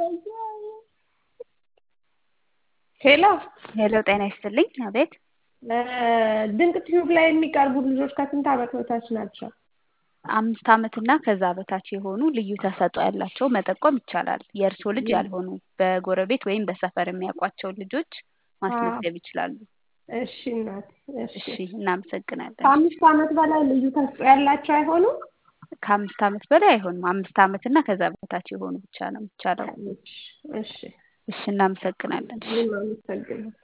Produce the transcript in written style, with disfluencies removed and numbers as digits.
ሄሎ ሄሎ ጤና ይስጥልኝ። አቤት። ድንቅ ቲዩብ ላይ የሚቀርቡ ልጆች ከስንት ዓመት በታች ናቸው? 5 ዓመትና ከዛ በታች የሆኑ ልዩ ተሰጥኦ ያላቸው መጠቆም ይቻላል። የእርሶ ልጅ ያልሆኑ በጎረቤት ወይም በሰፈር የሚያውቋቸው ልጆች ማስመዝገብ ይችላሉ። እሺ እናት፣ እሺ፣ እናመሰግናለን። ከ5 ዓመት በላይ ልዩ ተሰጥኦ ያላቸው አይሆኑም? ከ5 ዓመት በላይ አይሆንም። 5 ዓመትና ከዛ በታች የሆኑ ብቻ ነው የሚቻለው። እሺ እሺ፣ እናመሰግናለን። እኔም አመሰግናለሁ።